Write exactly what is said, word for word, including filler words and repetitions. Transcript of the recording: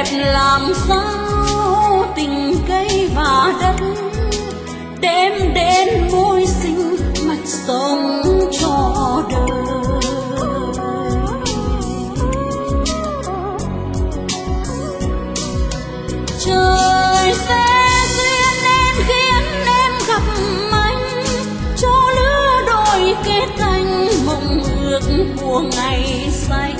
đẹp làm sao tình cây và đất đêm đến môi sinh mạch sống cho đời. Trời sẽ duyên nên khiến em gặp anh, cho lứa đôi kết thành mộng ước của ngày say.